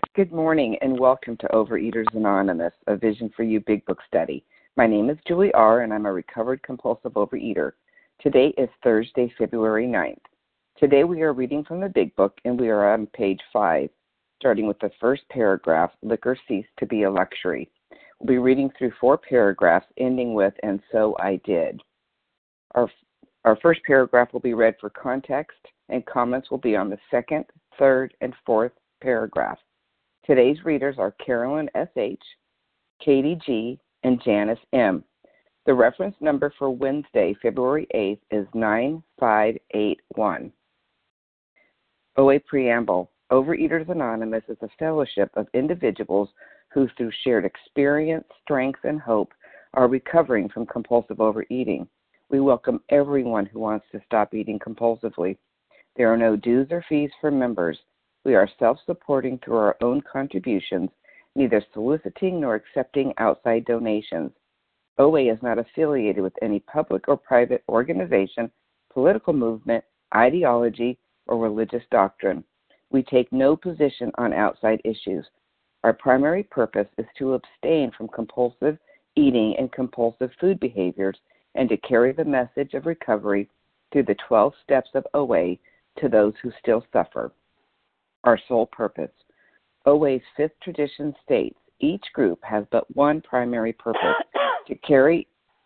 Good morning and welcome to Overeaters Anonymous, a Vision for You Big Book study. My name is Julie R. and I'm a recovered compulsive overeater. Today is Thursday, February 9th. Today we are reading from the Big Book and we are on page 5, starting with the first paragraph, Liquor Ceased to be a Luxury. We'll be reading through 4 paragraphs ending with, and so I did. Our first paragraph will be read for context and comments will be on the second, third, and fourth paragraph. Today's readers are Carolyn S.H., Katie G., and Janice M. The reference number for Wednesday, February 8th is 9581. OA Preamble. Overeaters Anonymous is a fellowship of individuals who, through shared experience, strength, and hope, are recovering from compulsive overeating. We welcome everyone who wants to stop eating compulsively. There are no dues or fees for members. We are self-supporting through our own contributions, neither soliciting nor accepting outside donations. OA is not affiliated with any public or private organization, political movement, ideology, or religious doctrine. We take no position on outside issues. Our primary purpose is to abstain from compulsive eating and compulsive food behaviors and to carry the message of recovery through the 12 steps of OA to those who still suffer. Our sole purpose. OA's 5th tradition states each group has but one primary purpose, to carry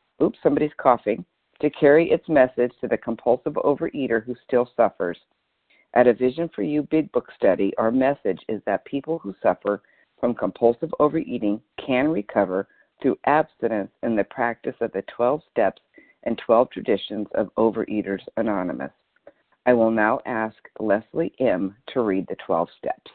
its message to the compulsive overeater who still suffers. At a Vision for You Big Book study, our message is that people who suffer from compulsive overeating can recover through abstinence in the practice of the 12 steps and 12 traditions of Overeaters Anonymous. I will now ask Leslie M. to read the 12 steps.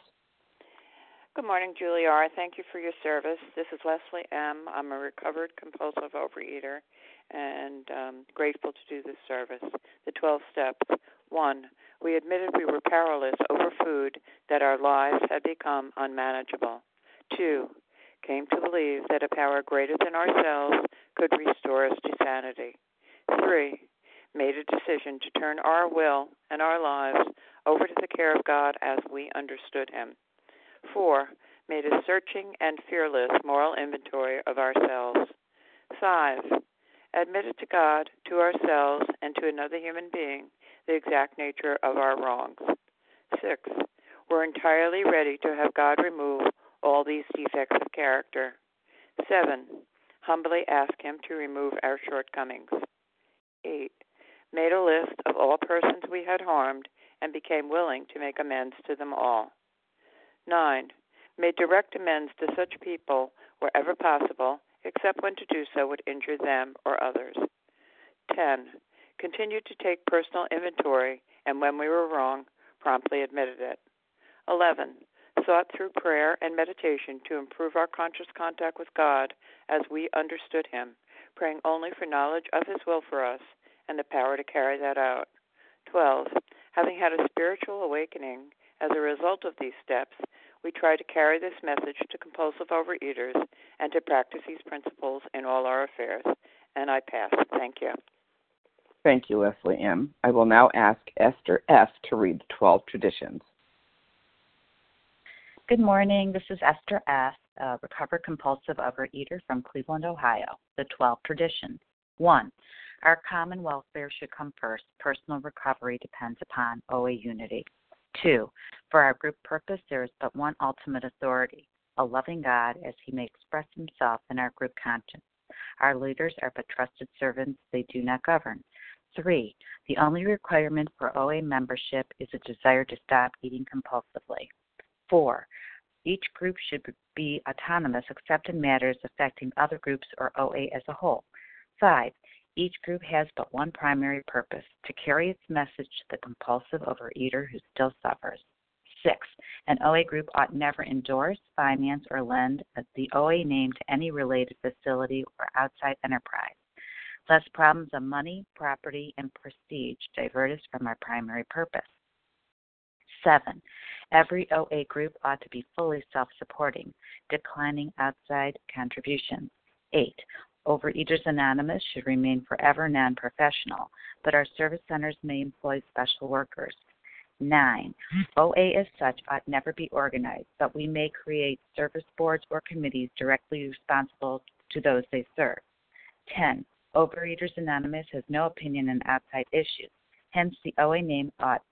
Good morning, Julie R. Thank you for your service. This is Leslie M. I'm a recovered compulsive overeater and grateful to do this service. The 12 steps. 1. We admitted we were powerless over food, that our lives had become unmanageable. 2. Came to believe that a power greater than ourselves could restore us to sanity. 3. Made a decision to turn our will and our lives over to the care of God as we understood Him. 4. Made a searching and fearless moral inventory of ourselves. 5. Admitted to God, to ourselves, and to another human being the exact nature of our wrongs. 6. We're entirely ready to have God remove all these defects of character. 7. Humbly ask Him to remove our shortcomings. 8. Made a list of all persons we had harmed and became willing to make amends to them all. 9. Made direct amends to such people wherever possible, except when to do so would injure them or others. 10. Continued to take personal inventory, and when we were wrong, promptly admitted it. 11. Sought through prayer and meditation to improve our conscious contact with God as we understood Him, praying only for knowledge of His will for us and the power to carry that out. 12. Having had a spiritual awakening as a result of these steps, we try to carry this message to compulsive overeaters and to practice these principles in all our affairs. And I pass. Thank you. Thank you, Leslie M. I will now ask Esther F. to read the 12 traditions. Good morning. This is Esther F., a recovered compulsive overeater from Cleveland, Ohio. The 12 traditions. 1. Our common welfare should come first. Personal recovery depends upon OA unity. 2. For our group purpose, there is but one ultimate authority, a loving God as He may express Himself in our group conscience. Our leaders are but trusted servants. They do not govern. 3. The only requirement for OA membership is a desire to stop eating compulsively. 4. Each group should be autonomous except in matters affecting other groups or OA as a whole. 5. Each group has but one primary purpose, to carry its message to the compulsive overeater who still suffers. 6. An OA group ought never endorse, finance, or lend the OA name to any related facility or outside enterprise, lest problems of money, property, and prestige divert us from our primary purpose. 7. Every OA group ought to be fully self-supporting, declining outside contributions. 8. Overeaters Anonymous should remain forever non-professional, but our service centers may employ special workers. 9. OA as such ought never be organized, but we may create service boards or committees directly responsible to those they serve. 10. Overeaters Anonymous has no opinion on outside issues. Hence, the OA name ought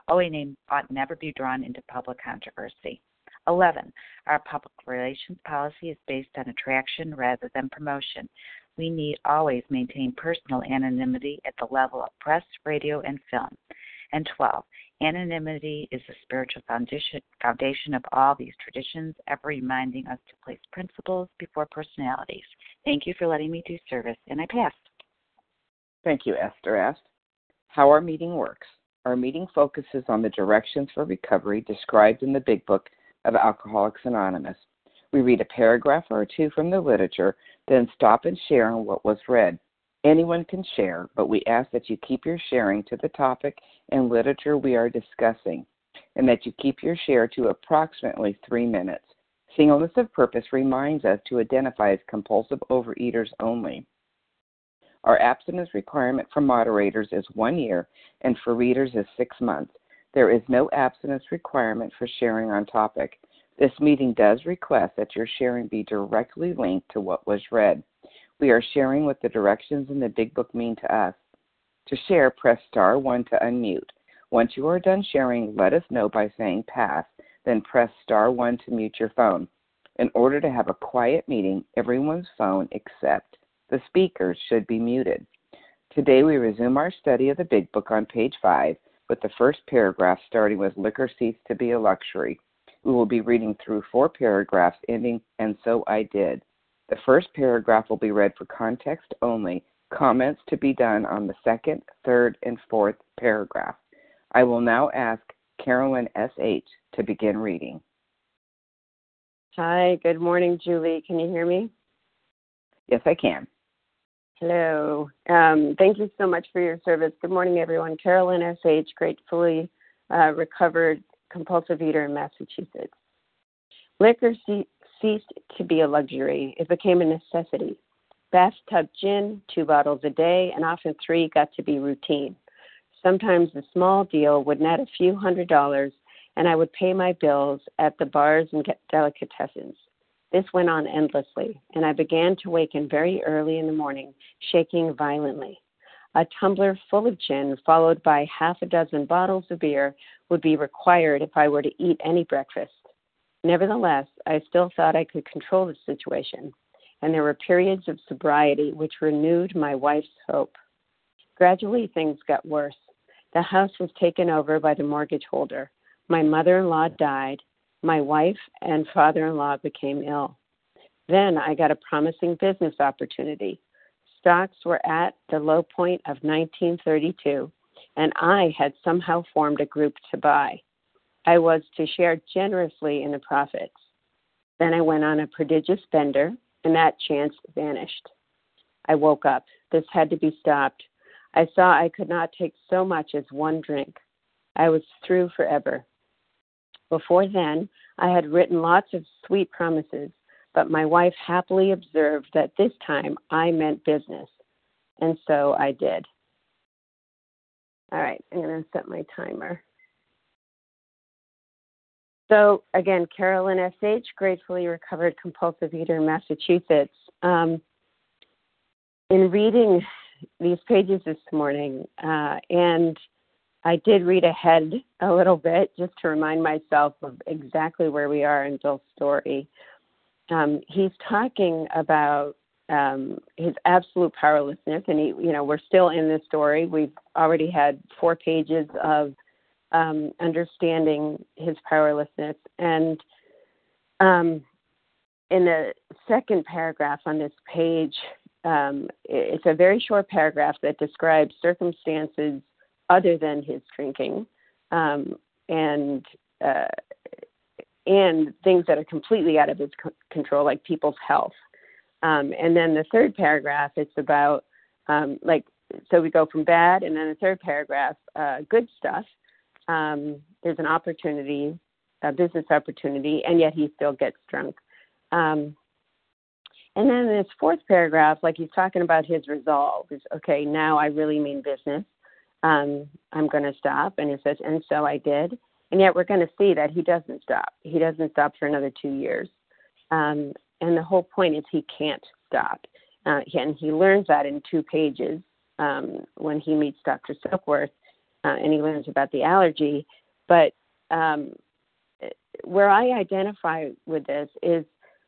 never be drawn into public controversy. 11. Our public relations policy is based on attraction rather than promotion. We need always maintain personal anonymity at the level of press, radio, and film. And 12. Anonymity is the spiritual foundation of all these traditions, ever reminding us to place principles before personalities. Thank you for letting me do service, and I pass. Thank you, Esther S. How our meeting works. Our meeting focuses on the directions for recovery described in the Big Book of Alcoholics Anonymous. We read a paragraph or two from the literature, then stop and share on what was read. Anyone can share, but we ask that you keep your sharing to the topic and literature we are discussing, and that you keep your share to approximately 3 minutes. Singleness of purpose reminds us to identify as compulsive overeaters only. Our abstinence requirement for moderators is 1 year, and for readers is 6 months. There is no abstinence requirement for sharing on topic. This meeting does request that your sharing be directly linked to what was read. We are sharing what the directions in the Big Book mean to us. To share, press star 1 to unmute. Once you are done sharing, let us know by saying pass, then press star 1 to mute your phone. In order to have a quiet meeting, everyone's phone except the speakers should be muted. Today we resume our study of the Big Book on page 5 with the first paragraph starting with liquor ceased to be a luxury. We will be reading through 4 paragraphs ending, and so I did. The first paragraph will be read for context only, comments to be done on the second, third, and fourth paragraph. I will now ask Carolyn S.H. to begin reading. Hi, good morning, Julie. Can you hear me? Yes, I can. Hello. Thank you so much for your service. Good morning, everyone. Carolyn S.H., gratefully recovered compulsive eater in Massachusetts. Liquor ceased to be a luxury. It became a necessity. Bathtub gin, 2 bottles a day, and often 3 got to be routine. Sometimes the small deal would net a few $100s, and I would pay my bills at the bars and get delicatessens. This went on endlessly, and I began to waken very early in the morning, shaking violently. A tumbler full of gin, followed by half a dozen bottles of beer, would be required if I were to eat any breakfast. Nevertheless, I still thought I could control the situation, and there were periods of sobriety which renewed my wife's hope. Gradually, things got worse. The house was taken over by the mortgage holder. My mother-in-law died. My wife and father-in-law became ill. Then I got a promising business opportunity. Stocks were at the low point of 1932, and I had somehow formed a group to buy. I was to share generously in the profits. Then I went on a prodigious bender, and that chance vanished. I woke up. This had to be stopped. I saw I could not take so much as 1 drink. I was through forever. Before then, I had written lots of sweet promises, but my wife happily observed that this time I meant business, and so I did. All right, I'm going to set my timer. So, again, Carolyn S.H., gratefully recovered compulsive eater in Massachusetts. In reading these pages this morning, and I did read ahead a little bit just to remind myself of exactly where we are in Bill's story. He's talking about his absolute powerlessness, and we're still in this story. We've already had 4 pages of understanding his powerlessness, and in the second paragraph on this page, it's a very short paragraph that describes circumstances other than his drinking, and things that are completely out of his control, like people's health. And then the third paragraph, it's about, so we go from bad, and then the third paragraph, good stuff. There's an opportunity, a business opportunity, and yet he still gets drunk. And then in this fourth paragraph, like he's talking about his resolve, is, okay, now I really mean business. I'm going to stop. And he says, and so I did. And yet we're going to see that he doesn't stop. He doesn't stop for another 2 years. And the whole point is he can't stop. And he learns that in 2 pages when he meets Dr. Silkworth, and he learns about the allergy. But where I identify with this is,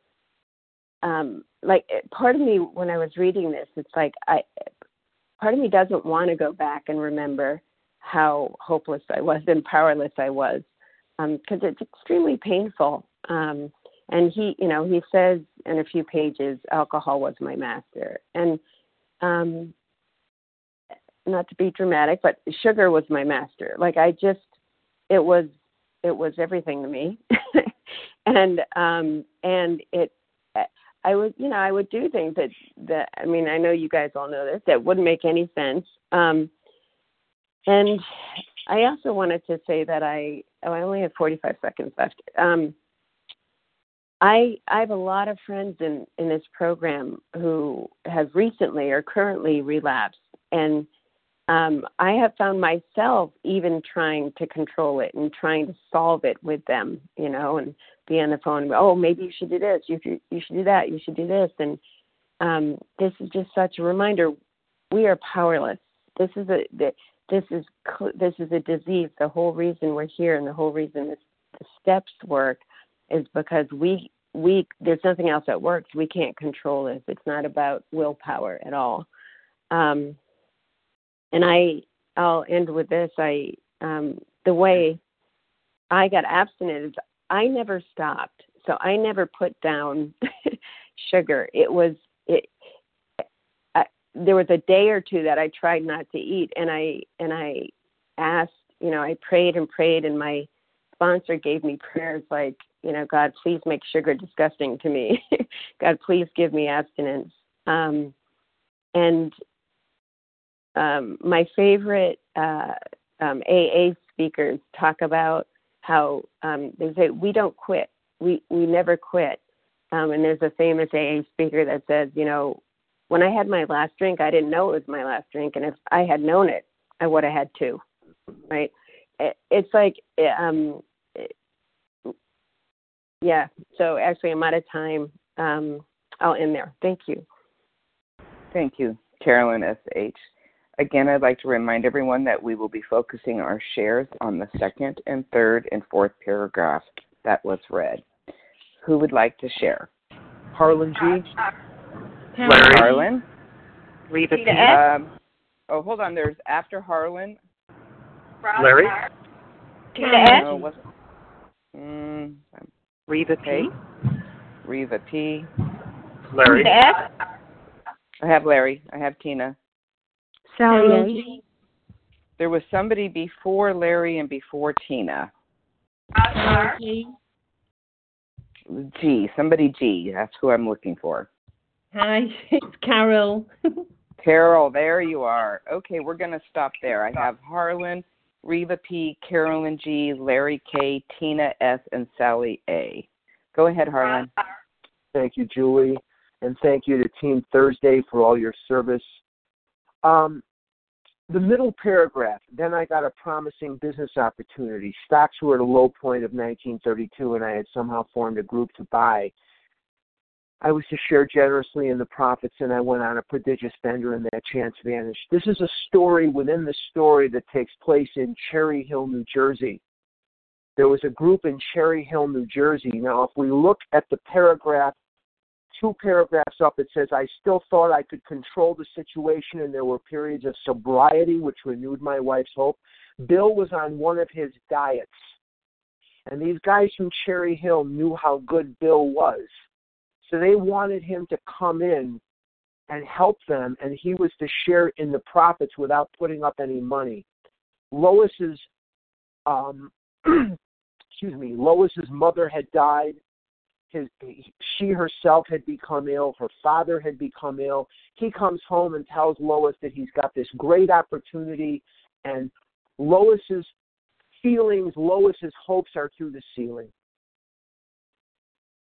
like, part of me, when I was reading this, it's like part of me doesn't want to go back and remember how hopeless I was and powerless I was, because it's extremely painful. And he says in a few pages, alcohol was my master. And not to be dramatic, but sugar was my master. Like, it was everything to me. And I would do things that I mean, I know you guys all know this, that wouldn't make any sense. And I also wanted to say that I only have 45 seconds left. I have a lot of friends in this program who have recently or currently relapsed, and I have found myself even trying to control it and trying to solve it with them, and be on the phone. Oh, maybe you should do this. You should do that. You should do this. And this is just such a reminder: we are powerless. This is a disease. The whole reason we're here and the whole reason the steps work is because we there's nothing else that works. We can't control this. It's not about willpower at all. And I'll end with this. The way I got abstinent is I never stopped. So I never put down sugar. There was a day or two that I tried not to eat, and I asked, I prayed and prayed, and my sponsor gave me prayers like, God, please make sugar disgusting to me. God, please give me abstinence. My favorite AA speakers talk about how they say we don't quit. We never quit. And there's a famous AA speaker that says, when I had my last drink, I didn't know it was my last drink, and if I had known it, I would have had 2. Right? It's like, yeah. So actually, I'm out of time. I'll end there. Thank you. Thank you, Carolyn S.H. Again, I'd like to remind everyone that we will be focusing our shares on the 2nd and 3rd and 4th paragraph that was read. Who would like to share? Harlan G. Larry. Harlan. Reva P. Hold on. There's after Harlan. Larry. Tina S. Reva P. Reva P. Larry. Tina S. I have Larry. I have Tina. Sally. There was somebody before Larry and before Tina. G. Somebody G. That's who I'm looking for. Hi, it's Carol. Carol, there you are. Okay, we're going to stop there. I have Harlan, Reva P., Carolyn G., Larry K., Tina S., and Sally A. Go ahead, Harlan. Thank you, Julie, and thank you to Team Thursday for all your service. The middle paragraph, then I got a promising business opportunity. Stocks were at a low point of 1932, and I had somehow formed a group to buy. I was to share generously in the profits, and I went on a prodigious bender, and that chance vanished. This is a story within the story that takes place in Cherry Hill, New Jersey. There was a group in Cherry Hill, New Jersey. Now, if we look at the paragraph, 2 paragraphs up, it says, I still thought I could control the situation, and there were periods of sobriety, which renewed my wife's hope. Bill was on one of his diets, and these guys from Cherry Hill knew how good Bill was. So they wanted him to come in and help them, and he was to share in the profits without putting up any money. Lois's Lois's mother had died. She herself had become ill. Her father had become ill. He comes home and tells Lois that he's got this great opportunity, and Lois's feelings, Lois's hopes are through the ceiling.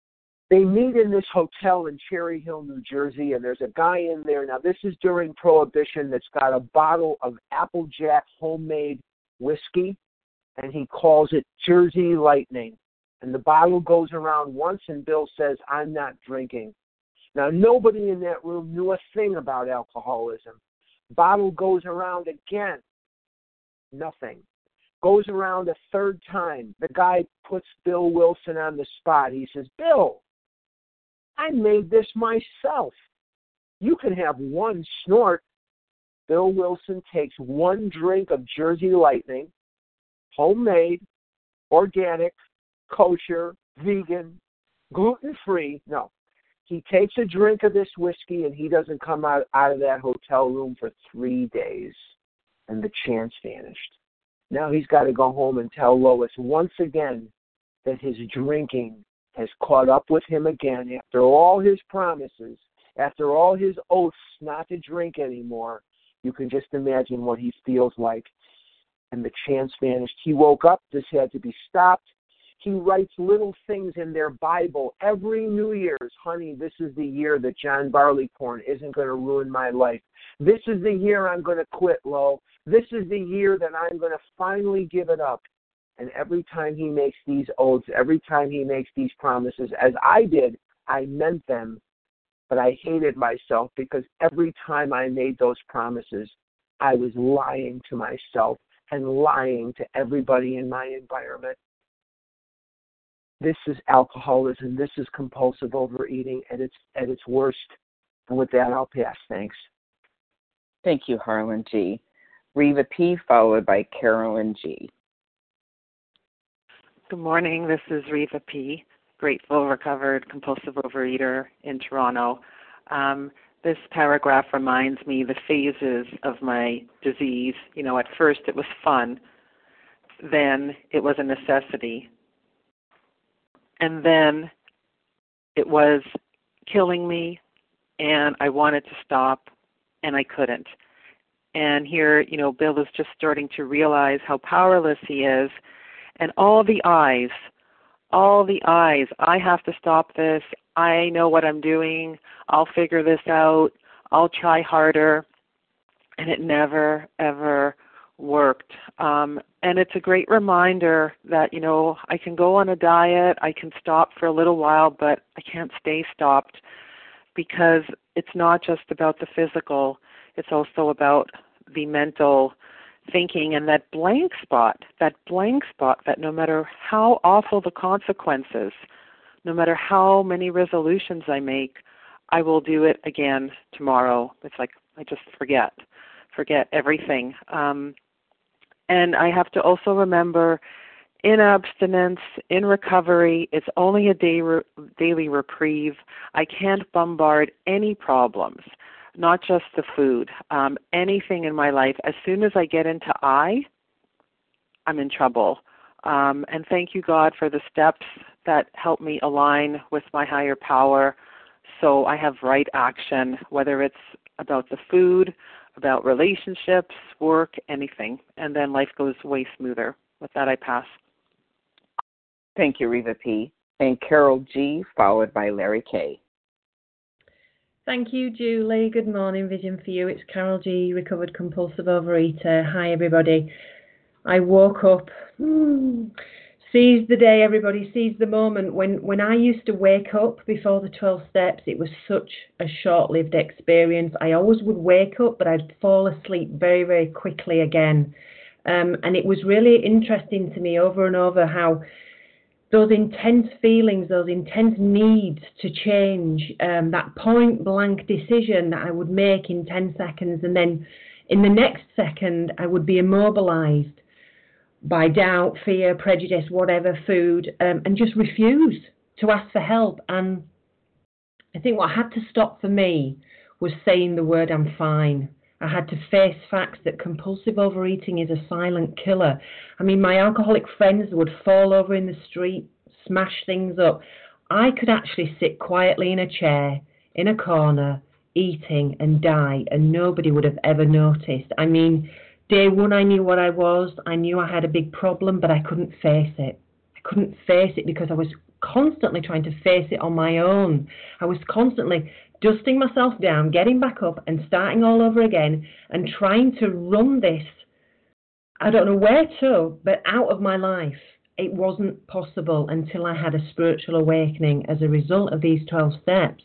They meet in this hotel in Cherry Hill, New Jersey, and there's a guy in there. Now, this is during Prohibition that's got a bottle of Applejack homemade whiskey, and he calls it Jersey Lightning. And the bottle goes around once, and Bill says, "I'm not drinking." Now, nobody in that room knew a thing about alcoholism. Bottle goes around again. Nothing. Goes around a third time. The guy puts Bill Wilson on the spot. He says, "Bill, I made this myself. You can have one snort." Bill Wilson takes one drink of Jersey Lightning, homemade, organic, kosher, vegan, gluten-free. No. He takes a drink of this whiskey, and he doesn't come out of that hotel room for 3 days. And the chance vanished. Now he's got to go home and tell Lois once again that his drinking has caught up with him again after all his promises, after all his oaths not to drink anymore. You can just imagine what he feels like. And the chance vanished. He woke up. This had to be stopped. He writes little things in their Bible every New Year's. "Honey, this is the year that John Barleycorn isn't going to ruin my life. This is the year I'm going to quit, Lo. This is the year that I'm going to finally give it up." And every time he makes these oaths, every time he makes these promises, as I did, I meant them. But I hated myself because every time I made those promises, I was lying to myself and lying to everybody in my environment. This is alcoholism. This is compulsive overeating at its worst. And with that, I'll pass. Thanks. Thank you, Harlan G. Reva P., followed by Carolyn G. Good morning. This is Reva P., grateful, recovered, compulsive overeater in Toronto. This paragraph reminds me the phases of my disease. At first it was fun. Then it was a necessity. And then it was killing me, and I wanted to stop, and I couldn't. And here, Bill is just starting to realize how powerless he is. And all the eyes, I have to stop this. I know what I'm doing. I'll figure this out. I'll try harder. And it never, ever worked. And it's a great reminder that, I can go on a diet. I can stop for a little while, but I can't stay stopped because it's not just about the physical. It's also about the mental thinking and that blank spot that no matter how awful the consequences, no matter how many resolutions I make, I will do it again tomorrow. It's like I just forget everything. And I have to also remember in abstinence, in recovery, it's only a daily reprieve. I can't bombard any problems, not just the food, anything in my life. As soon as I get into I'm in trouble. And thank you, God, for the steps that help me align with my higher power so I have right action, whether it's about the food, about relationships, work, anything. And then life goes way smoother. With that, I pass. Thank you, Reva P. And Carol G., followed by Larry K. Thank you, Julie. Good morning, Vision for You. It's Carol G., recovered compulsive overeater. Hi, everybody. I woke up, seize the day, everybody, seize the moment. When I used to wake up before the 12 steps, it was such a short-lived experience. I always would wake up, but I'd fall asleep very, very quickly again. And it was really interesting to me over and over how those intense feelings, those intense needs to change, that point-blank decision that I would make in 10 seconds, and then in the next second I would be immobilized by doubt, fear, prejudice, whatever, food, and just refuse to ask for help. And I think what had to stop for me was saying the word "I'm fine." I had to face facts that compulsive overeating is a silent killer. I mean, my alcoholic friends would fall over in the street, smash things up. I could actually sit quietly in a chair, in a corner, eating and die, and nobody would have ever noticed. I mean, day one, I knew what I was. I knew I had a big problem, but I couldn't face it. I couldn't face it because I was constantly trying to face it on my own. I was constantly dusting myself down, getting back up and starting all over again and trying to run this, I don't know where to, but out of my life. It wasn't possible until I had a spiritual awakening as a result of these 12 steps.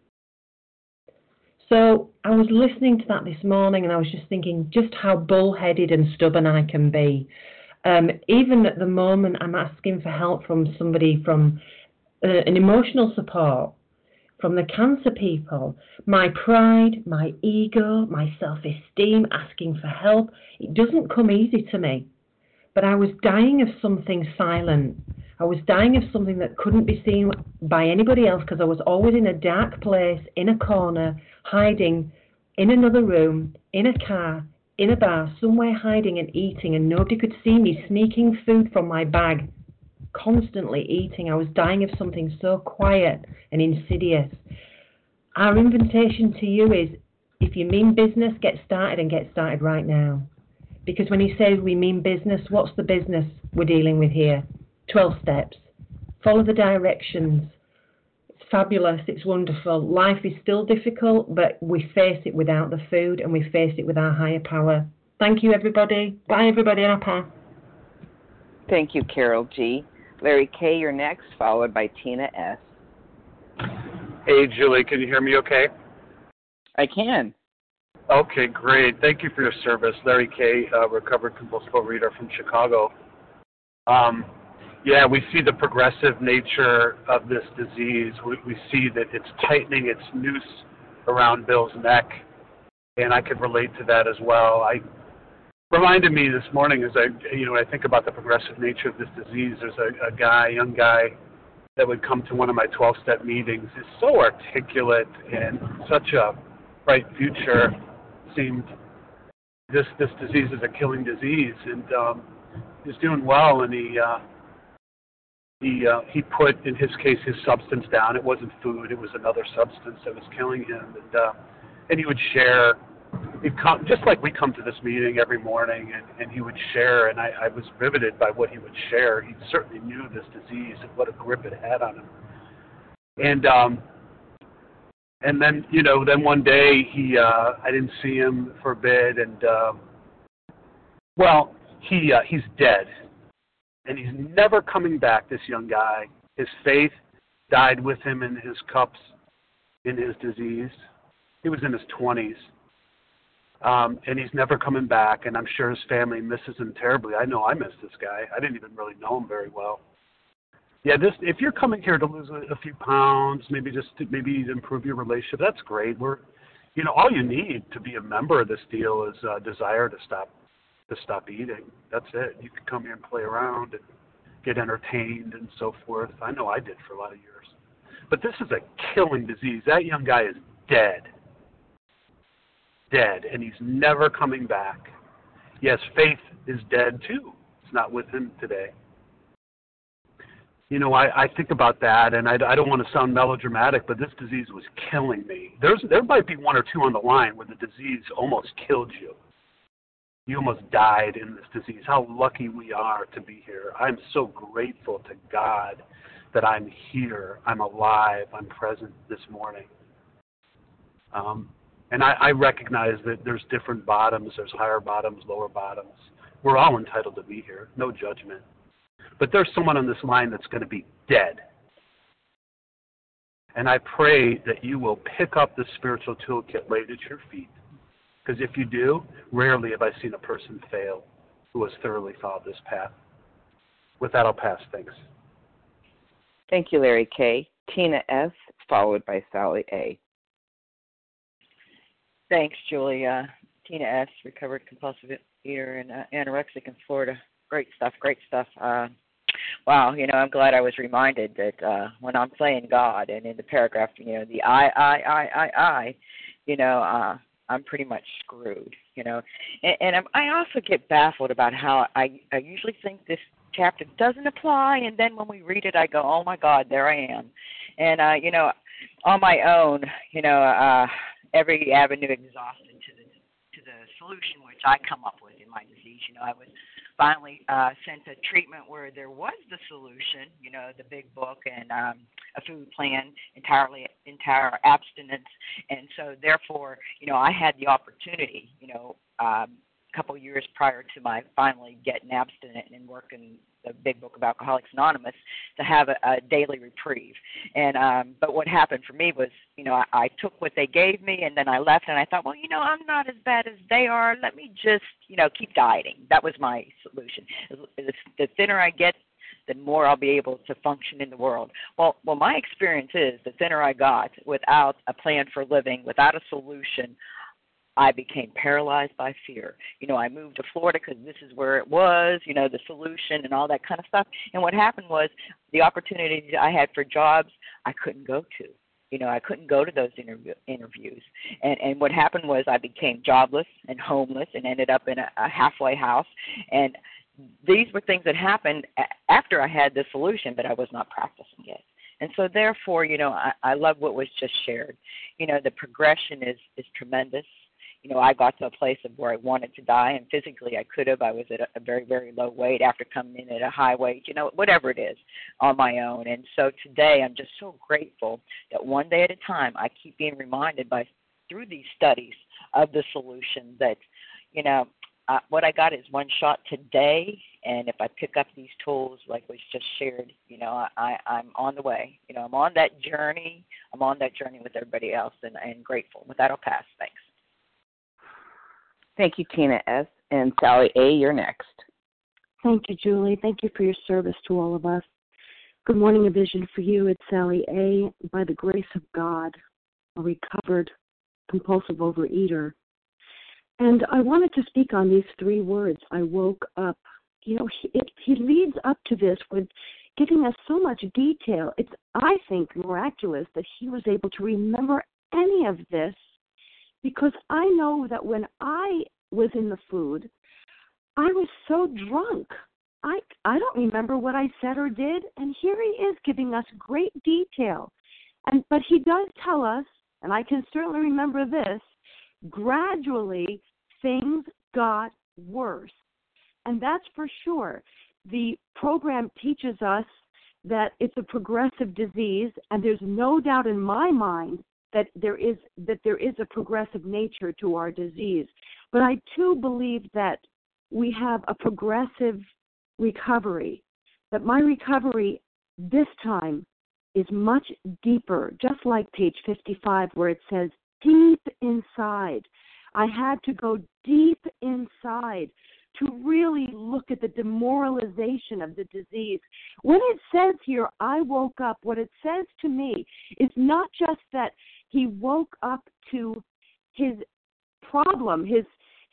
So I was listening to that this morning and I was just thinking just how bullheaded and stubborn I can be. Even at the moment, I'm asking for help from somebody from an emotional support, from the cancer people. My pride, my ego, my self-esteem, asking for help, it doesn't come easy to me. But I was dying of something silent. I was dying of something that couldn't be seen by anybody else because I was always in a dark place, in a corner, hiding, in another room, in a car, in a bar, somewhere hiding and eating, and nobody could see me sneaking food from my bag, constantly eating. I was dying of something so quiet and insidious. Our invitation to you is, if you mean business, get started and get started right now. Because when he says we mean business, what's the business we're dealing with here? 12 steps. Follow the directions. It's fabulous. It's wonderful. Life is still difficult, but we face it without the food and we face it with our higher power. Thank you, everybody. Bye, everybody. And I'll pass. Thank you, Carol G. Larry K., you're next, followed by Tina S. Hey, Julie, can you hear me okay? I can. Okay, great. Thank you for your service. Larry K., recovered compulsive overeater from Chicago. Yeah, we see the progressive nature of this disease. We see that it's tightening its noose around Bill's neck, and I could relate to that as well. Reminded me this morning as I think about the progressive nature of this disease. There's a young guy that would come to one of my 12-step meetings. He's so articulate and such a bright future. Seemed this disease is a killing disease, and he's doing well. And he put, in his case, his substance down. It wasn't food; it was another substance that was killing him. And he would share. He'd come just like we come to this meeting every morning, and he would share. And I was riveted by what he would share. He certainly knew this disease and what a grip it had on him. And then, then one day I didn't see him for a bit, and he's dead, and he's never coming back. This young guy, his faith died with him in his cups, in his disease. He was in his 20s, and he's never coming back. And I'm sure his family misses him terribly. I know I miss this guy. I didn't even really know him very well. Yeah, if you're coming here to lose a few pounds, maybe improve your relationship, that's great. All you need to be a member of this deal is a desire to stop eating. That's it. You can come here and play around and get entertained and so forth. I know I did for a lot of years. But this is a killing disease. That young guy is dead, and he's never coming back. Yes, faith is dead too. It's not with him today. I think about that, and I don't want to sound melodramatic, but this disease was killing me. There might be one or two on the line where the disease almost killed you. You almost died in this disease. How lucky we are to be here. I'm so grateful to God that I'm here, I'm alive, I'm present this morning. And I recognize that there's different bottoms, there's higher bottoms, lower bottoms. We're all entitled to be here, no judgment. But there's someone on this line that's going to be dead. And I pray that you will pick up the spiritual toolkit laid at your feet. Because if you do, rarely have I seen a person fail who has thoroughly followed this path. With that, I'll pass. Thanks. Thank you, Larry K. Tina S., followed by Sally A. Thanks, Julia. Tina S., recovered compulsive eater and anorexic in Florida. Great stuff. Wow, I'm glad I was reminded that when I'm playing God and in the paragraph, the I, I'm pretty much screwed, And I also get baffled about how I usually think this chapter doesn't apply, and then when we read it, I go, oh, my God, there I am. And, on my own, every avenue exhausted to the solution which I come up with in my disease. I was finally sent a treatment where there was the solution, the big book and a food plan, entire abstinence. And so therefore, I had the opportunity, a couple years prior to my finally getting abstinent and working the big book of Alcoholics Anonymous, to have a daily reprieve. And but what happened for me was, I took what they gave me, and then I left, and I thought, well, I'm not as bad as they are. Let me just, keep dieting. That was my solution. The thinner I get, the more I'll be able to function in the world. Well, my experience is the thinner I got without a plan for living, without a solution, I became paralyzed by fear. I moved to Florida because this is where it was, the solution and all that kind of stuff. And what happened was the opportunities I had for jobs I couldn't go to. I couldn't go to those interviews. And what happened was I became jobless and homeless and ended up in a halfway house. And these were things that happened after I had the solution, but I was not practicing it. And so therefore, I love what was just shared. The progression is tremendous. I got to a place of where I wanted to die, and physically I could have. I was at a very, very low weight after coming in at a high weight, whatever it is, on my own. And so today I'm just so grateful that one day at a time I keep being reminded through these studies of the solution that, what I got is one shot today, and if I pick up these tools like was just shared, I'm on the way. I'm on that journey. I'm on that journey with everybody else, and grateful. With that, I'll pass. Thanks. Thank you, Tina S. And Sally A., you're next. Thank you, Julie. Thank you for your service to all of us. Good morning, A Vision for You. It's Sally A. By the grace of God, a recovered compulsive overeater. And I wanted to speak on these 3 words. I woke up. He leads up to this with giving us so much detail. It's, I think, miraculous that he was able to remember any of this, because I know that when I was in the food, I was so drunk. I don't remember what I said or did, and here he is giving us great detail. But he does tell us, and I can certainly remember this, gradually things got worse. And that's for sure. The program teaches us that it's a progressive disease, and there's no doubt in my mind that there is a progressive nature to our disease. But I too believe that we have a progressive recovery, that my recovery this time is much deeper, just like page 55 where it says deep inside. I had to go deep inside to really look at the demoralization of the disease. When it says here, I woke up, what it says to me is not just that he woke up to his problem, his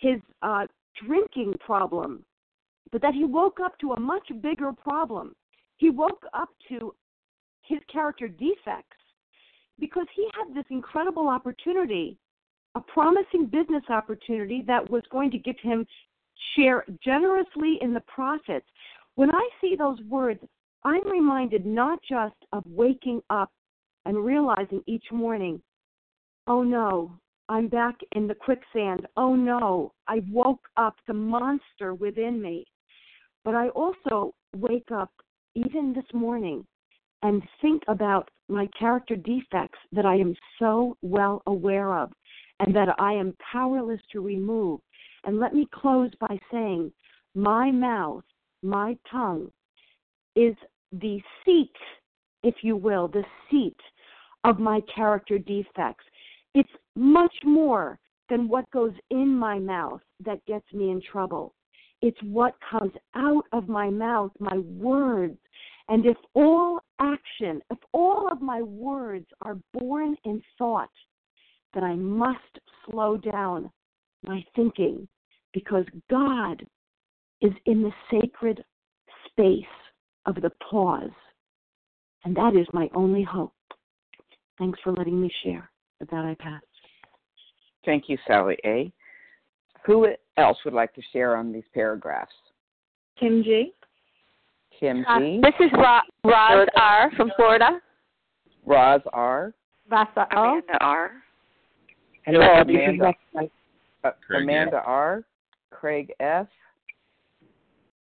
drinking problem, but that he woke up to a much bigger problem. He woke up to his character defects, because he had this incredible opportunity, a promising business opportunity that was going to give him share generously in the profits. When I see those words, I'm reminded not just of waking up and realizing each morning, oh no, I'm back in the quicksand. Oh no, I woke up the monster within me. But I also wake up even this morning and think about my character defects that I am so well aware of and that I am powerless to remove. And let me close by saying my mouth, my tongue, is the seat, if you will, the seat of my character defects. It's much more than what goes in my mouth that gets me in trouble. It's what comes out of my mouth, my words. And if all action, if all of my words are born in thought, then I must slow down my thinking, because God is in the sacred space of the pause. And that is my only hope. Thanks for letting me share. With that, I pass. Thank you, Sally A. Who else would like to share on these paragraphs? Kim G. Kim G. This is Roz R. from Florida. Roz R. Vasa O. Amanda R. And Amanda R. Craig F.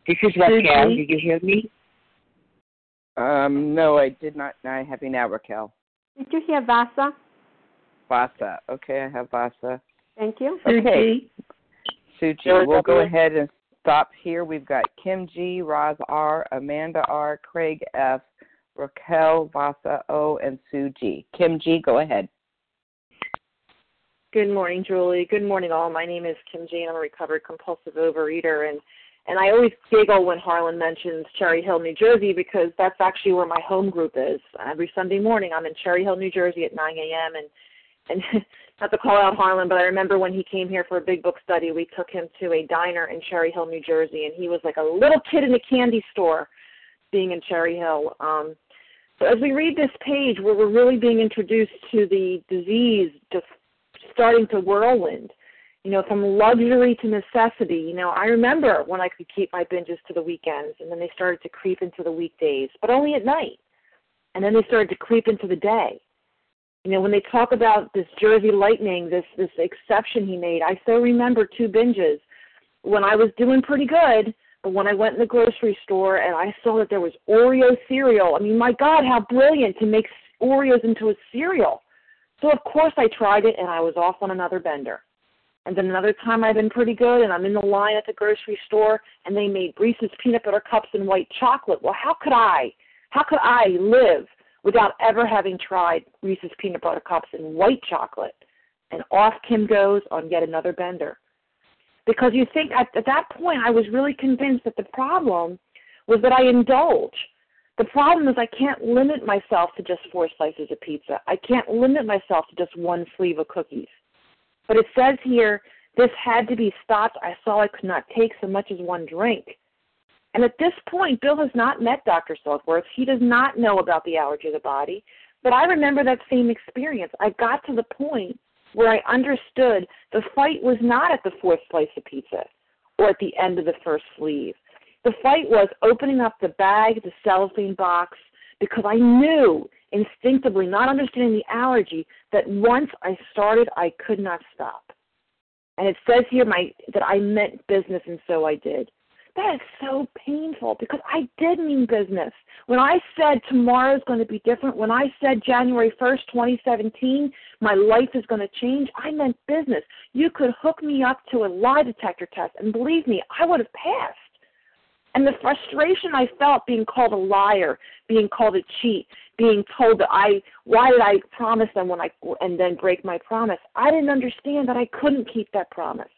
This is Raquel. Did you hear me? No, I did not. I have you now, Raquel. Did you hear Vasa? Vasa. Okay, I have Vasa. Thank you. Okay. Suji. We'll go ahead and stop here. We've got Kim G, Roz R, Amanda R, Craig F, Raquel, Vasa O, and Sue G. Kim G, go ahead. Good morning, Julie. Good morning, all. My name is Kim G, and I'm a recovered compulsive overeater. And I always giggle when Harlan mentions Cherry Hill, New Jersey, because that's actually where my home group is. Every Sunday morning, I'm in Cherry Hill, New Jersey at 9 a.m. And not to call out Harlan, but I remember when he came here for a big book study, we took him to a diner in Cherry Hill, New Jersey, and he was like a little kid in a candy store being in Cherry Hill. So as we read this page, where we're really being introduced to the disease just starting to whirlwind, from luxury to necessity. I remember when I could keep my binges to the weekends, and then they started to creep into the weekdays, but only at night. And then they started to creep into the day. When they talk about this Jersey Lightning, this exception he made, I still remember 2 binges when I was doing pretty good, but when I went in the grocery store and I saw that there was Oreo cereal, I mean, my God, how brilliant to make Oreos into a cereal. So, of course, I tried it, and I was off on another bender. And then another time I've been pretty good, and I'm in the line at the grocery store, and they made Reese's peanut butter cups and white chocolate. Well, how could I live without ever having tried Reese's peanut butter cups and white chocolate? And off Kim goes on yet another bender. Because you think at that point I was really convinced that the problem was that I indulge. The problem is I can't limit myself to just 4 slices of pizza. I can't limit myself to just 1 sleeve of cookies. But it says here, this had to be stopped. I saw I could not take so much as 1 drink. And at this point, Bill has not met Dr. Saltworth. He does not know about the allergy of the body. But I remember that same experience. I got to the point where I understood the fight was not at the 4th slice of pizza or at the end of the 1st sleeve. The fight was opening up the bag, the cellophane box, because I knew instinctively, not understanding the allergy, that once I started, I could not stop. And it says here that I meant business, and so I did. That is so painful because I did mean business. When I said tomorrow's going to be different, when I said January 1st, 2017, my life is going to change, I meant business. You could hook me up to a lie detector test, and believe me, I would have passed. And the frustration I felt being called a liar, being called a cheat, being told that why did I promise them and then break my promise? I didn't understand that I couldn't keep that promise.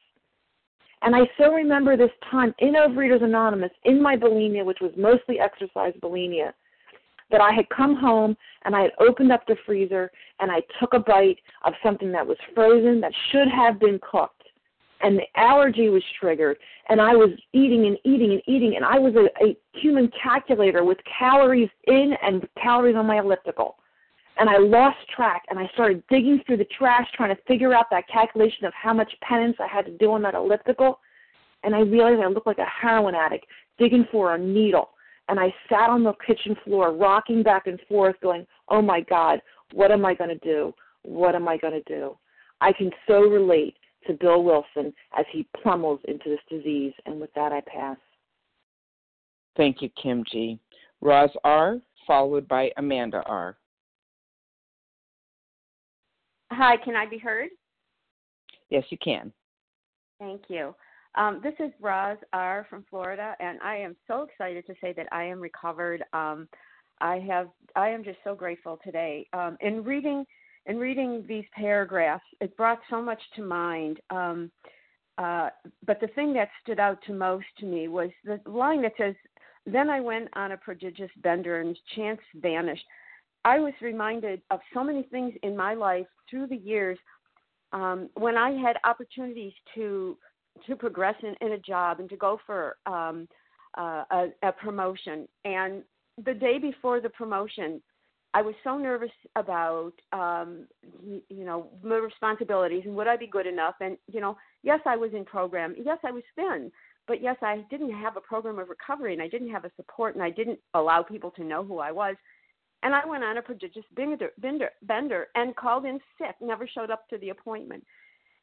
And I so remember this time in Overeaters Anonymous, in my bulimia, which was mostly exercise bulimia, that I had come home and I had opened up the freezer and I took a bite of something that was frozen that should have been cooked. And the allergy was triggered, and I was eating and eating and eating, and I was a human calculator with calories in and calories on my elliptical. And I lost track, and I started digging through the trash trying to figure out that calculation of how much penance I had to do on that elliptical, and I realized I looked like a heroin addict digging for a needle. And I sat on the kitchen floor rocking back and forth going, oh, my God, what am I going to do? What am I going to do? I can so relate to Bill Wilson as he plummels into this disease. And with that, I pass. Thank you, Kim G. Roz R., followed by Amanda R. Hi, can I be heard? Yes, you can. Thank you. This is Roz R. from Florida, and I am so excited to say that I am recovered. I am just so grateful today. In reading these paragraphs, it brought so much to mind. But the thing that stood out to most to me was the line that says, "Then I went on a prodigious bender and chance vanished." I was reminded of so many things in my life through the years when I had opportunities to progress in a job and to go for a promotion. And the day before the promotion, I was so nervous about, my responsibilities and would I be good enough? And, yes, I was in program. Yes, I was thin. But, yes, I didn't have a program of recovery, and I didn't have a support, and I didn't allow people to know who I was. And I went on a prodigious bender and called in sick, never showed up to the appointment.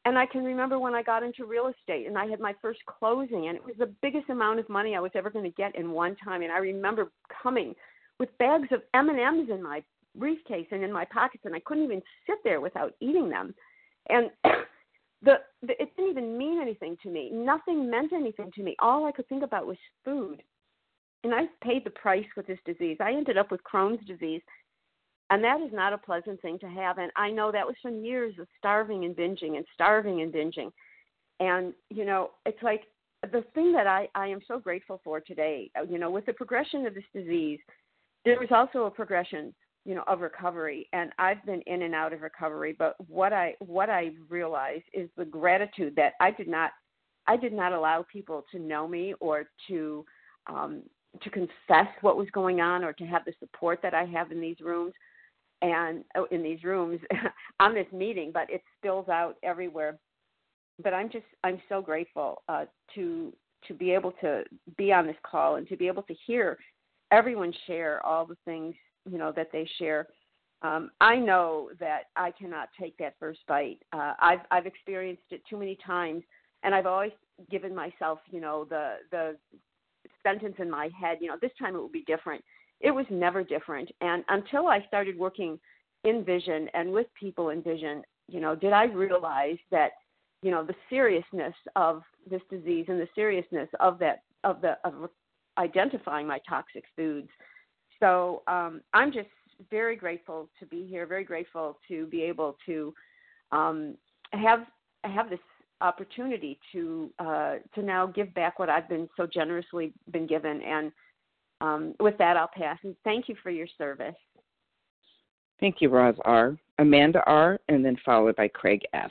And I can remember when I got into real estate and I had my first closing, and it was the biggest amount of money I was ever going to get in one time. And I remember coming with bags of M&Ms in my briefcase and in my pockets, and I couldn't even sit there without eating them. And it didn't even mean anything to me. Nothing meant anything to me. All I could think about was food. And I paid the price with this disease. I ended up with Crohn's disease. And that is not a pleasant thing to have. And I know that was from years of starving and binging and starving and binging. And, it's like the thing that I am so grateful for today, with the progression of this disease, there was also a progression, of recovery. And I've been in and out of recovery. But what I realized is the gratitude that I did not allow people to know me or to confess what was going on or to have the support that I have in these rooms. And in these rooms on this meeting, but it spills out everywhere. But I'm so grateful to be able to be on this call and to be able to hear everyone share all the things, that they share. I know that I cannot take that first bite. I've experienced it too many times, and I've always given myself, the sentence in my head, this time it will be different. It was never different. And until I started working in vision and with people in vision, did I realize that, the seriousness of this disease and the seriousness of identifying my toxic foods. So I'm just very grateful to be here, very grateful to be able to have this opportunity to now give back what I've been so generously been given. And with that, I'll pass. And thank you for your service. Thank you, Roz R. Amanda R., and then followed by Craig F.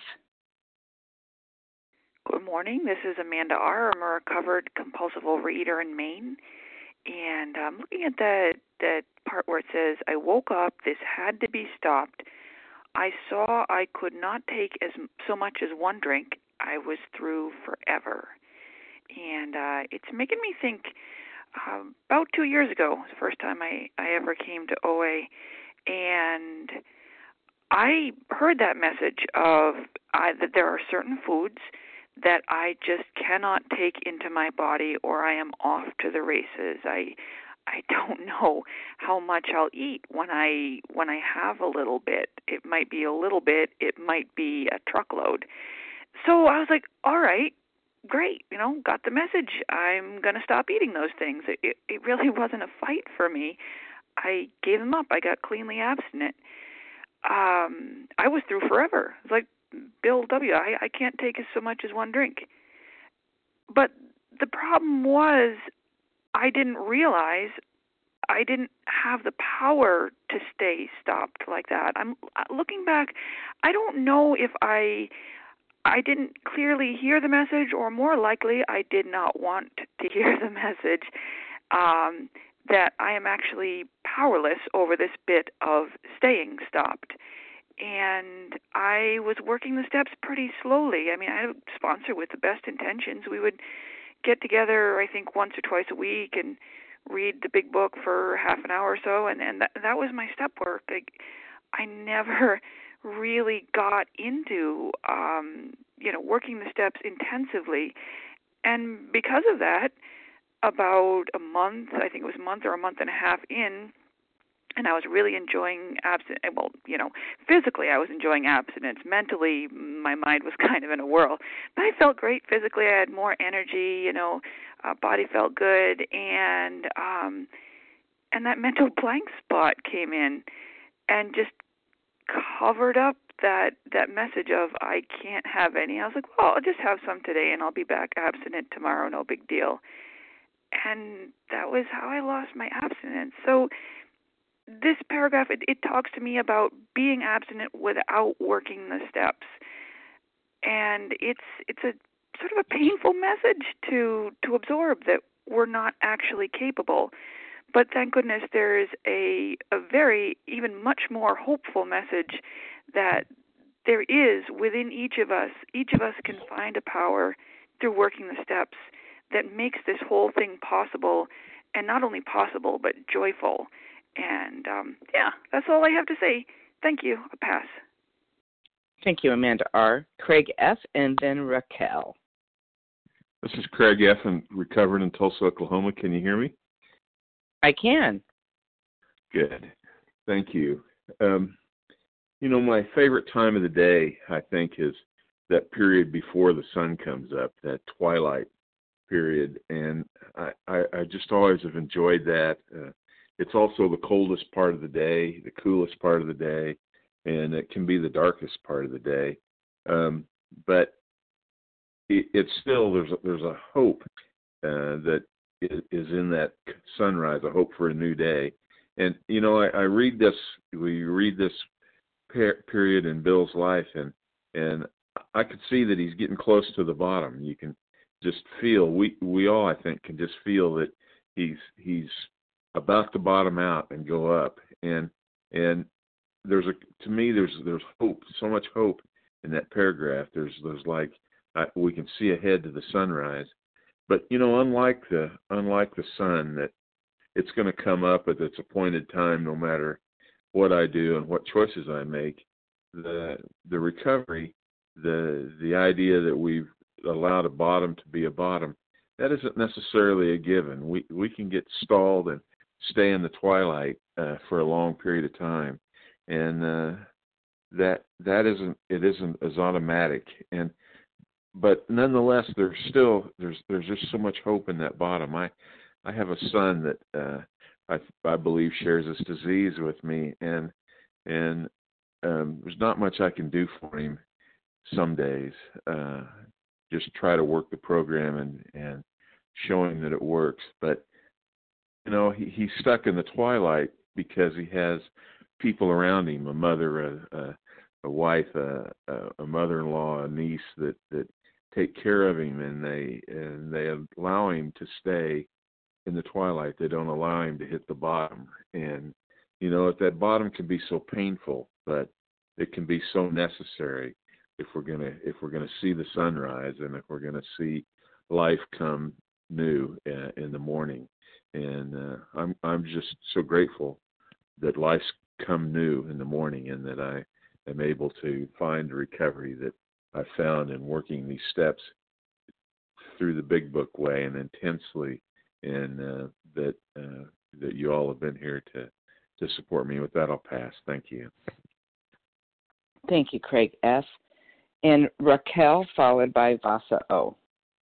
Good morning. This is Amanda R. I'm a recovered compulsive overeater in Maine. And I'm looking at that part where it says, I woke up, this had to be stopped. I saw I could not take so much as one drink. I was through forever. And it's making me think, about 2 years ago, was the first time I ever came to OA, and I heard that message of that there are certain foods that I just cannot take into my body, or I am off to the races. I don't know how much I'll eat when I have a little bit. It might be a little bit. It might be a truckload. So I was like, all right. Great, got the message. I'm going to stop eating those things. It really wasn't a fight for me. I gave them up. I got cleanly abstinent. I was through forever. It's like Bill W. I can't take so much as one drink. But the problem was I didn't realize I didn't have the power to stay stopped like that. I'm looking back, I don't know if I didn't clearly hear the message, or more likely, I did not want to hear the message, that I am actually powerless over this bit of staying stopped. And I was working the steps pretty slowly. I mean, I had a sponsor with the best intentions. We would get together, I think, once or twice a week and read the big book for half an hour or so, and that was my step work. I never really got into working the steps intensively, and because of that, about a month, I think it was a month or a month and a half in, and I was really enjoying abstinence. Well, physically I was enjoying abstinence. Mentally, my mind was kind of in a whirl, but I felt great physically. I had more energy. Body felt good, and that mental blank spot came in, and just covered up that message of I can't have any. I was like, well, I'll just have some today and I'll be back abstinent tomorrow, no big deal. And that was how I lost my abstinence. So this paragraph, it talks to me about being abstinent without working the steps. And it's a sort of a painful message to absorb, that we're not actually capable. But thank goodness there is a very, even much more hopeful message that there is within each of us. Each of us can find a power through working the steps that makes this whole thing possible, and not only possible, but joyful. And, that's all I have to say. Thank you. I'll pass. Thank you, Amanda R. Craig F., and then Raquel. This is Craig F., and recovered in Tulsa, Oklahoma. Can you hear me? I can. Good. Thank you. My favorite time of the day, I think, is that period before the sun comes up, that twilight period. And I just always have enjoyed that. It's also the coldest part of the day, the coolest part of the day, and it can be the darkest part of the day. But it's still, there's a hope that is in that sunrise, a hope for a new day. And, I read this, we read this period in Bill's life, and I could see that he's getting close to the bottom. You can just feel, we all, I think, can just feel that he's about to bottom out and go up. And there's hope, so much hope in that paragraph. There's like, we can see ahead to the sunrise. But, unlike the sun, that it's going to come up at its appointed time no matter what I do and what choices I make. The recovery, the idea that we've allowed a bottom to be a bottom, that isn't necessarily a given. We can get stalled and stay in the twilight for a long period of time, and that isn't as automatic. But nonetheless, there's just so much hope in that bottom. I have a son that I believe shares this disease with me, and there's not much I can do for him some days. Just try to work the program and show him that it works. But he's stuck in the twilight because he has people around him, a mother, a wife, a mother-in-law, a niece that take care of him, and they allow him to stay in the twilight. They don't allow him to hit the bottom. And that bottom can be so painful, but it can be so necessary if we're gonna see the sunrise, and if we're gonna see life come new in the morning. And I'm just so grateful that life's come new in the morning, and that I am able to find the recovery that I found in working these steps through the Big Book way and intensely, and that you all have been here to support me. With that, I'll pass. Thank you. Thank you, Craig F. And Raquel, followed by Vasa O.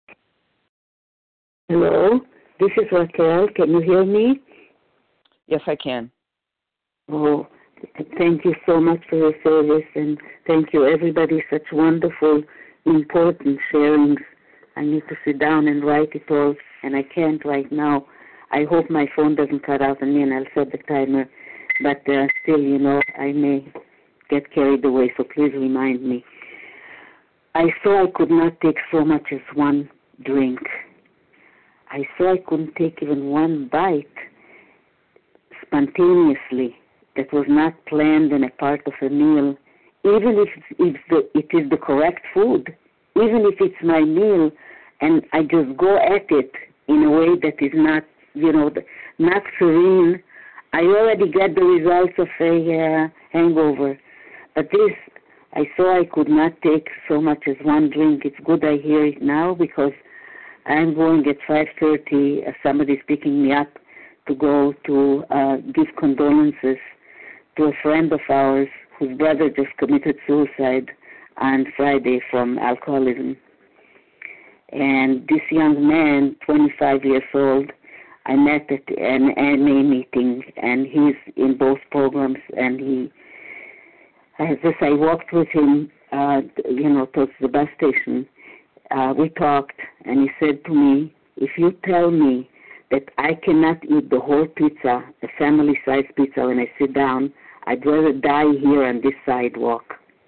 Hello, this is Raquel. Can you hear me? Yes, I can. Oh, thank you so much for your service, and thank you, everybody. Such wonderful, important sharings. I need to sit down and write it all, and I can't right now. I hope my phone doesn't cut out on me, and I'll set the timer. But still, I may get carried away, so please remind me. I saw I could not take so much as one drink. I saw I couldn't take even one bite spontaneously that was not planned and a part of a meal, even if it is the correct food, even if it's my meal, and I just go at it in a way that is not, not serene. I already get the results of a hangover. But this, I saw I could not take so much as one drink. It's good I hear it now, because I'm going at 5:30. Somebody's picking me up to go to give condolences to a friend of ours whose brother just committed suicide on Friday from alcoholism. And this young man, 25 years old, I met at an AMA meeting, and he's in both programs, and as I walked with him, towards the bus station, we talked, and he said to me, if you tell me that I cannot eat the whole pizza, a family-sized pizza, when I sit down, I'd rather die here on this sidewalk.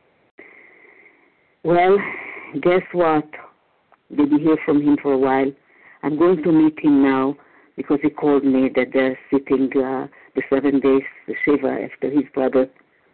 Well, guess what? Didn't hear from him for a while. I'm going to meet him now, because he called me that they're sitting the 7 days, the Shiva, after his brother.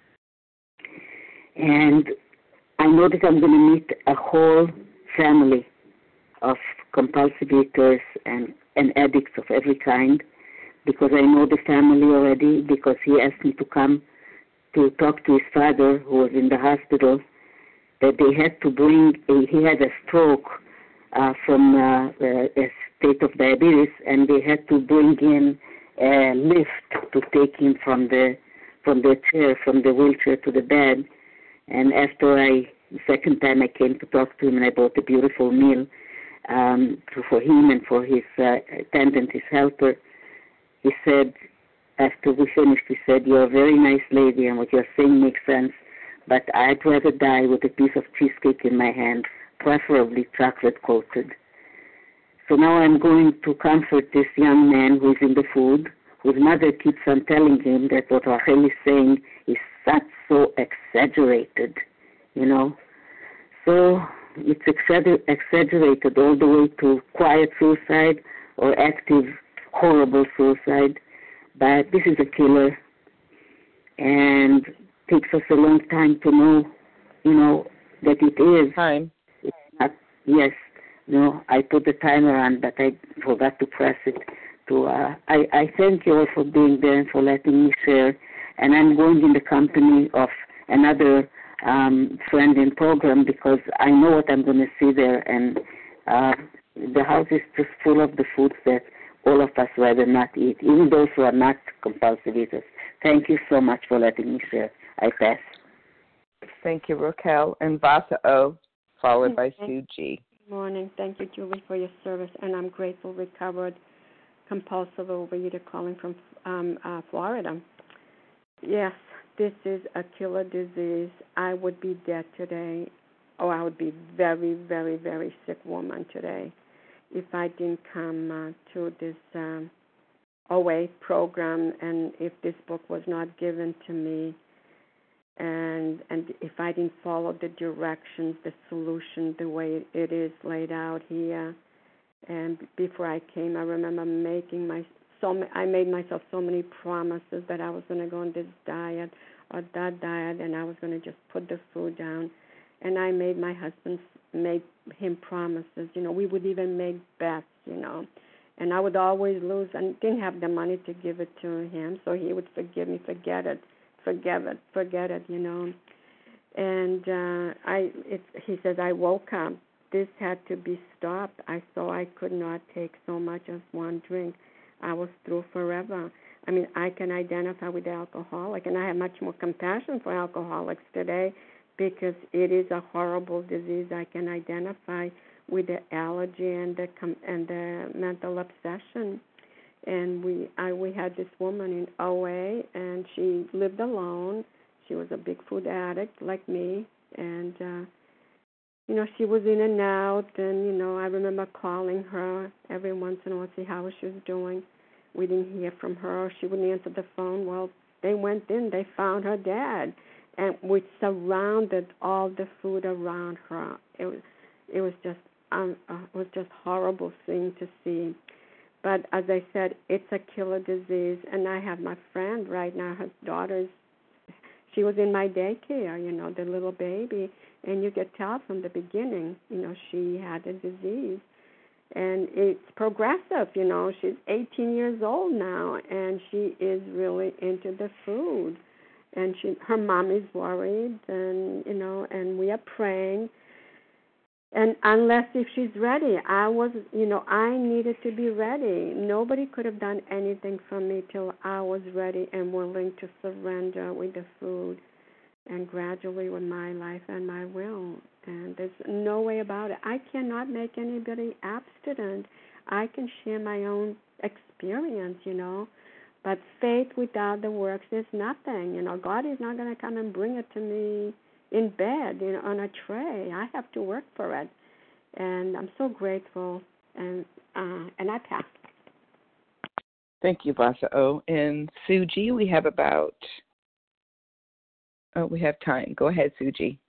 And I know that I'm going to meet a whole family of compulsive eaters and addicts of every kind, because I know the family already, because he asked me to come to talk to his father, who was in the hospital, that they had to bring, he had a stroke from a state of diabetes, and they had to bring in a lift to take him from the chair, from the wheelchair to the bed. And after the second time I came to talk to him, and I bought a beautiful meal for him and for his attendant, his helper, he said, after we finished, he said, "You're a very nice lady, and what you're saying makes sense, but I'd rather die with a piece of cheesecake in my hand, preferably chocolate-coated." So now I'm going to comfort this young man who is in the food, whose mother keeps on telling him that what Rachel is saying is so exaggerated, you know. So it's exaggerated all the way to quiet suicide or active, horrible suicide. But this is a killer, and takes us a long time to know, you know, that it is. Time. It's not, yes. No, I put the timer on, but I forgot to press it. I thank you all for being there and for letting me share. And I'm going in the company of another friend in program because I know what I'm going to see there. And the house is just full of the foods that all of us rather not eat, even those who are not compulsive eaters. Thank you so much for letting me share. I pass. Thank you, Raquel. And Vasa O, followed by Sue G. Good morning. Thank you, Julie, for your service. And I'm grateful, recovered compulsive overeater calling from Florida. Yes, this is a killer disease. I would be dead today, or I would be very, very, very sick woman today if I didn't come to this OA program, and if this book was not given to me, and if I didn't follow the directions, the solution, the way it is laid out here. And before I came, I remember I made myself so many promises that I was going to go on this diet or that diet, and I was going to just put the food down. And I made him promises. You know, we would even make bets, you know. And I would always lose and didn't have the money to give it to him, so he would forgive me, forget it, you know. And he says, I woke up. This had to be stopped. I saw I could not take so much as one drink. I was through forever. I mean, I can identify with the alcoholic, and I have much more compassion for alcoholics today because it is a horrible disease. I can identify with the allergy and the mental obsession. And we had this woman in OA, and she lived alone. She was a big food addict like me, and you know, she was in and out, and, you know, I remember calling her every once in a while to see how she was doing. We didn't hear from her. She wouldn't answer the phone. Well, they went in. They found her dead, and we surrounded all the food around her. It was just horrible thing to see. But as I said, it's a killer disease, and I have my friend right now. Her daughter's, she was in my daycare, you know, the little baby. And you could tell from the beginning, you know, she had a disease. And it's progressive, you know. She's 18 years old now, and she is really into the food. And her mom is worried, and, you know, and we are praying. And unless if she's ready, I needed to be ready. Nobody could have done anything for me till I was ready and willing to surrender with the food. And gradually with my life and my will. And there's no way about it. I cannot make anybody abstinent. I can share my own experience, you know. But faith without the works is nothing. You know, God is not going to come and bring it to me in bed, you know, on a tray. I have to work for it. And I'm so grateful. And I pass. Thank you, Vasa O. And Sue G, we have we have time. Go ahead, Suji.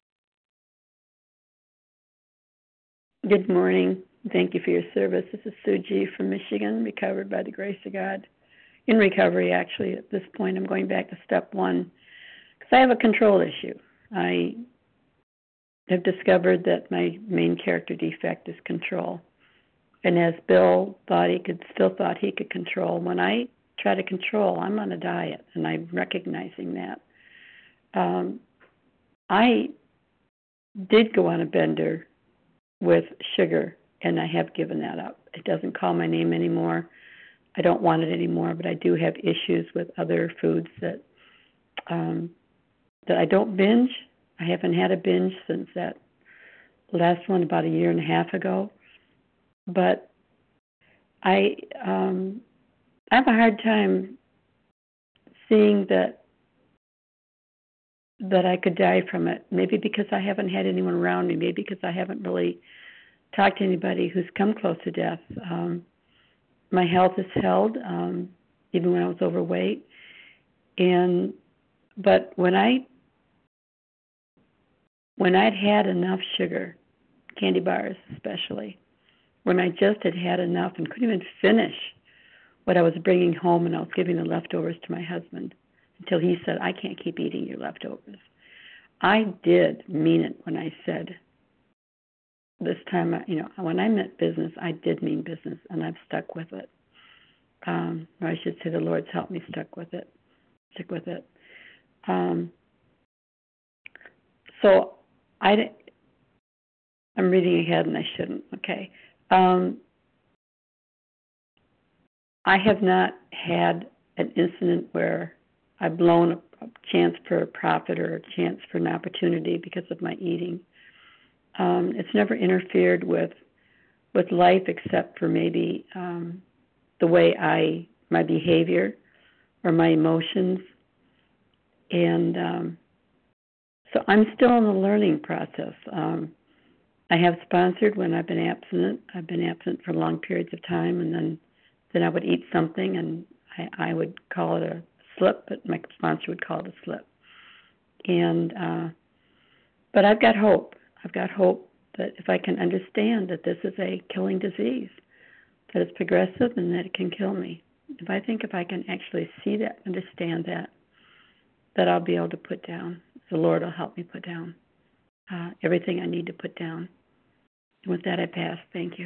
Good morning. Thank you for your service. This is Suji from Michigan, recovered by the grace of God. In recovery, actually, at this point, I'm going back to step one because I have a control issue. I have discovered that my main character defect is control. And as Bill thought he could control, when I try to control, I'm on a diet, and I'm recognizing that. I did go on a bender with sugar, and I have given that up. It doesn't call my name anymore. I don't want it anymore, but I do have issues with other foods that I don't binge. I haven't had a binge since that last one about a year and a half ago. But I have a hard time seeing that I could die from it. Maybe because I haven't had anyone around me. Maybe because I haven't really talked to anybody who's come close to death. My health is held, even when I was overweight. But when I'd had enough sugar, candy bars especially, when I just had enough and couldn't even finish what I was bringing home, and I was giving the leftovers to my husband until he said, I can't keep eating your leftovers. I did mean it when I said this time, when I meant business, I did mean business, and I've stuck with it. Or I should say the Lord's helped me stick with it. So I'm reading ahead, and I shouldn't. Okay. I have not had an incident where I've blown a chance for a profit or a chance for an opportunity because of my eating. It's never interfered with life except for maybe the way my behavior or my emotions. And so I'm still in the learning process. I have sponsored when I've been abstinent. I've been absent for long periods of time, and then I would eat something, and I would call it a slip, but my sponsor would call it a slip. And but I've got hope. I've got hope that if I can understand that this is a killing disease, that it's progressive and that it can kill me. If I can actually see that, understand that I'll be able to put down. The Lord will help me put down everything I need to put down. And with that, I pass. Thank you.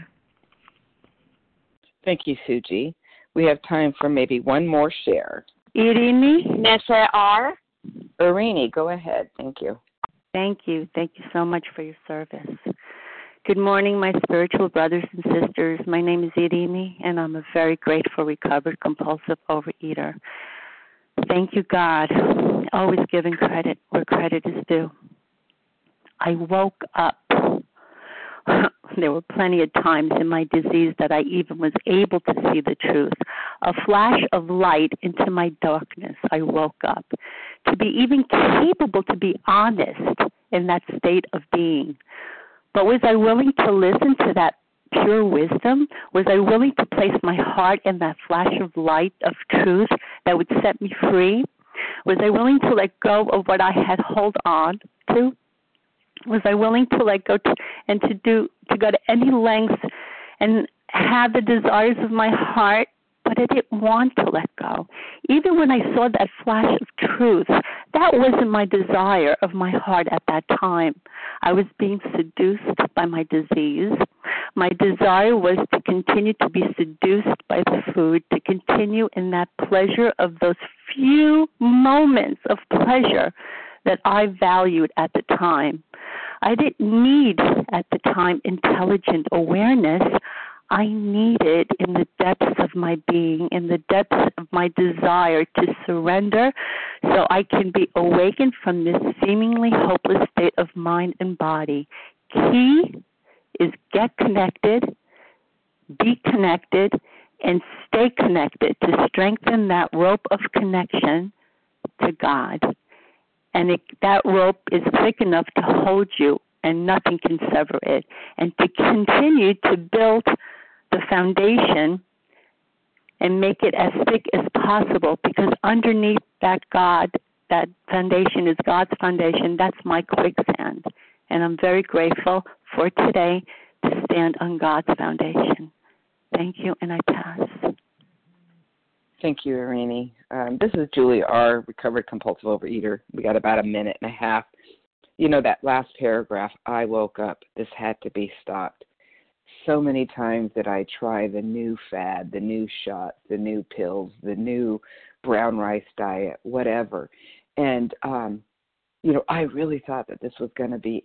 Thank you, Suji. We have time for maybe one more share. Irini, Nessa R. Irini, go ahead. Thank you. Thank you. Thank you so much for your service. Good morning, my spiritual brothers and sisters. My name is Irini, and I'm a very grateful, recovered, compulsive overeater. Thank you, God. Always giving credit where credit is due. I woke up. There were plenty of times in my disease that I even was able to see the truth. A flash of light into my darkness. I woke up. To be even capable to be honest in that state of being. But was I willing to listen to that pure wisdom? Was I willing to place my heart in that flash of light of truth that would set me free? Was I willing to let go of what I had held on to? Was I willing to let go and to go to any lengths and have the desires of my heart? But I didn't want to let go. Even when I saw that flash of truth, that wasn't my desire of my heart at that time. I was being seduced by my disease. My desire was to continue to be seduced by the food, to continue in that pleasure of those few moments of pleasure that I valued at the time. I didn't need at the time intelligent awareness. I needed in the depths of my being, in the depths of my desire to surrender so I can be awakened from this seemingly hopeless state of mind and body. Key is get connected, be connected, and stay connected to strengthen that rope of connection to God. And that rope is thick enough to hold you, and nothing can sever it. And to continue to build the foundation and make it as thick as possible, because underneath that foundation is God's foundation. That's my quicksand. And I'm very grateful for today to stand on God's foundation. Thank you, and I pass. Thank you, Irini. This is Julie R., recovered compulsive overeater. We got about a minute and a half. You know, that last paragraph, I woke up, this had to be stopped. So many times that I try the new fad, the new shot, the new pills, the new brown rice diet, whatever. And, I really thought that this was going to be it.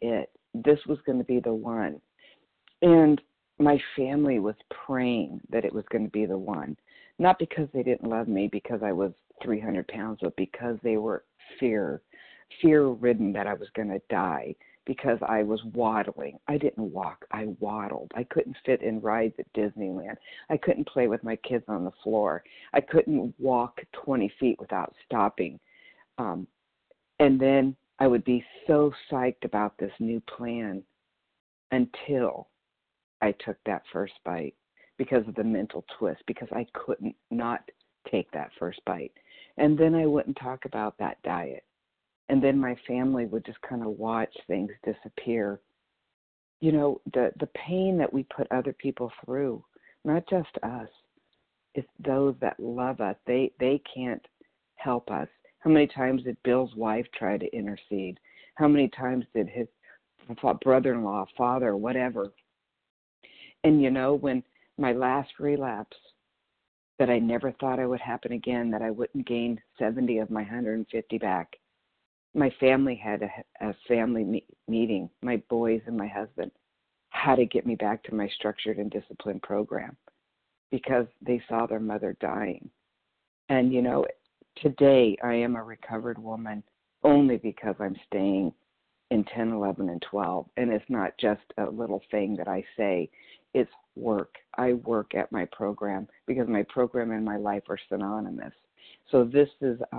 this was going to be the one. And my family was praying that it was going to be the one, not because they didn't love me because I was 300 pounds, but because they were fear-ridden that I was going to die because I was waddling. I didn't walk. I waddled. I couldn't fit in rides at Disneyland. I couldn't play with my kids on the floor. I couldn't walk 20 feet without stopping. And then I would be so psyched about this new plan until I took that first bite because of the mental twist, because I couldn't not take that first bite. And then I wouldn't talk about that diet. And then my family would just kind of watch things disappear. You know, the pain that we put other people through, not just us, it's those that love us. They can't help us. How many times did Bill's wife try to intercede? How many times did his brother-in-law, father, whatever? And, you know, when my last relapse, that I never thought I would happen again, that I wouldn't gain 70 of my 150 back, my family had a family meeting, my boys and my husband, how to get me back to my structured and disciplined program because they saw their mother dying. And, you know, today I am a recovered woman only because I'm staying in 10, 11, and 12. And it's not just a little thing that I say. It's work. I work at my program because my program and my life are synonymous. So this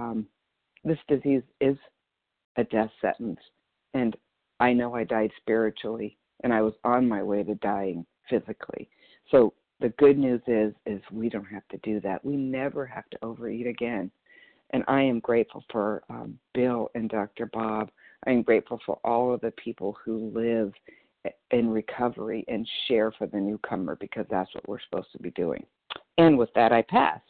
disease is a death sentence. And I know I died spiritually, and I was on my way to dying physically. So the good news is we don't have to do that. We never have to overeat again. And I am grateful for Bill and Dr. Bob. I am grateful for all of the people who live in recovery and share for the newcomer because that's what we're supposed to be doing. And with that, I pass.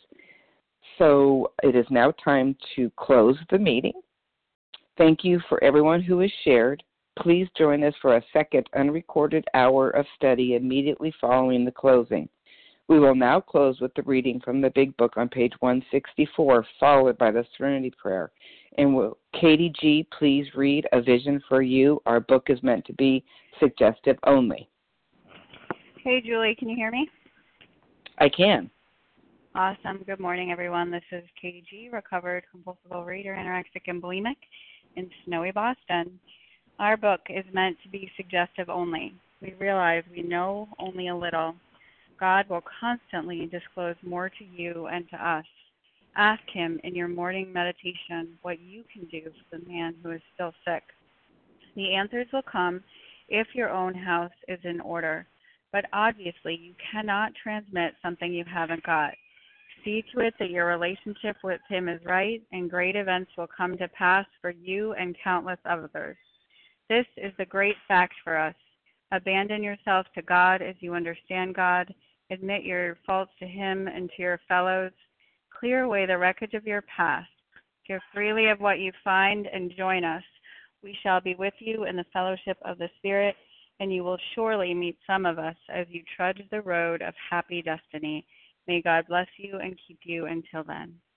So it is now time to close the meeting. Thank you for everyone who has shared. Please join us for a second unrecorded hour of study immediately following the closing. We will now close with the reading from the Big Book on page 164, followed by the Serenity Prayer. And will Katie G. please read A Vision for You? Our book is meant to be suggestive only. Hey, Julie, can you hear me? I can. Awesome. Good morning, everyone. This is Katie G., recovered compulsive overeater, anorexic, and bulimic in snowy Boston. Our book is meant to be suggestive only. We realize we know only a little. God will constantly disclose more to you and to us. Ask him in your morning meditation what you can do for the man who is still sick. The answers will come if your own house is in order, but obviously you cannot transmit something you haven't got. See to it that your relationship with him is right, and great events will come to pass for you and countless others. This is the great fact for us. Abandon yourself to God as you understand God. Admit your faults to him and to your fellows. Clear away the wreckage of your past. Give freely of what you find and join us. We shall be with you in the fellowship of the Spirit, and you will surely meet some of us as you trudge the road of happy destiny. May God bless you and keep you until then.